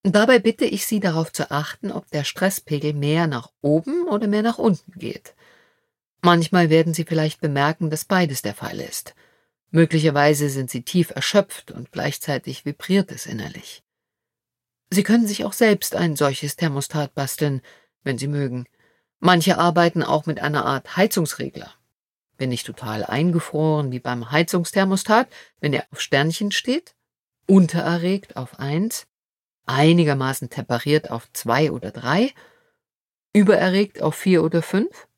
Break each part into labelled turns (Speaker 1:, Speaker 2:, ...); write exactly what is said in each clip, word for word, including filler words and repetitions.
Speaker 1: Dabei bitte ich Sie darauf zu achten, ob der Stresspegel mehr nach oben oder mehr nach unten geht. Manchmal werden Sie vielleicht bemerken, dass beides der Fall ist. Möglicherweise sind Sie tief erschöpft und gleichzeitig vibriert es innerlich. Sie können sich auch selbst ein solches Thermostat basteln, wenn Sie mögen. Manche arbeiten auch mit einer Art Heizungsregler. Bin ich total eingefroren wie beim Heizungsthermostat, wenn er auf Sternchen steht? Untererregt auf eins? Einigermaßen temperiert auf zwei oder drei? Übererregt auf vier oder fünf?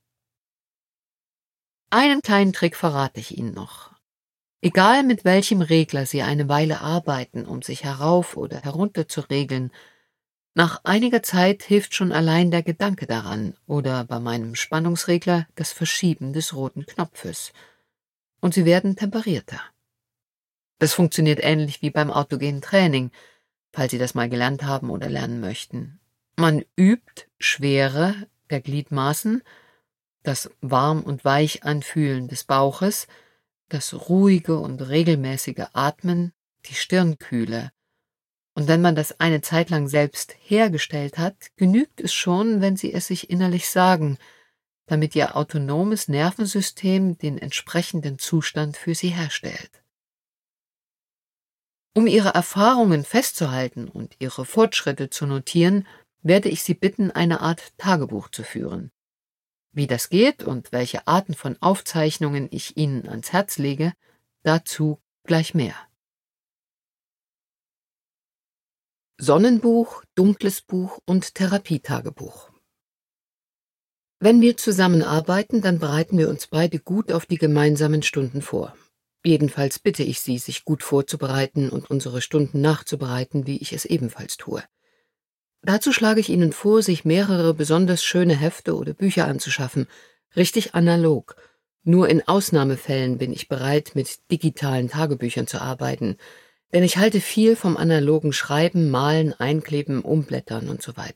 Speaker 1: Einen kleinen Trick verrate ich Ihnen noch. Egal mit welchem Regler Sie eine Weile arbeiten, um sich herauf oder herunter zu regeln, nach einiger Zeit hilft schon allein der Gedanke daran oder bei meinem Spannungsregler das Verschieben des roten Knopfes. Und Sie werden temperierter. Das funktioniert ähnlich wie beim autogenen Training, falls Sie das mal gelernt haben oder lernen möchten. Man übt Schwere der Gliedmaßen, das warm und weich Anfühlen des Bauches, das ruhige und regelmäßige Atmen, die Stirnkühle. Und wenn man das eine Zeit lang selbst hergestellt hat, genügt es schon, wenn Sie es sich innerlich sagen, damit Ihr autonomes Nervensystem den entsprechenden Zustand für Sie herstellt. Um Ihre Erfahrungen festzuhalten und Ihre Fortschritte zu notieren, werde ich Sie bitten, eine Art Tagebuch zu führen. Wie das geht und welche Arten von Aufzeichnungen ich Ihnen ans Herz lege, dazu gleich mehr. Sonnenbuch, dunkles Buch und Therapietagebuch. Wenn wir zusammenarbeiten, dann bereiten wir uns beide gut auf die gemeinsamen Stunden vor. Jedenfalls bitte ich Sie, sich gut vorzubereiten und unsere Stunden nachzubereiten, wie ich es ebenfalls tue. Dazu schlage ich Ihnen vor, sich mehrere besonders schöne Hefte oder Bücher anzuschaffen, richtig analog. Nur in Ausnahmefällen bin ich bereit, mit digitalen Tagebüchern zu arbeiten, denn ich halte viel vom analogen Schreiben, Malen, Einkleben, Umblättern und so weiter.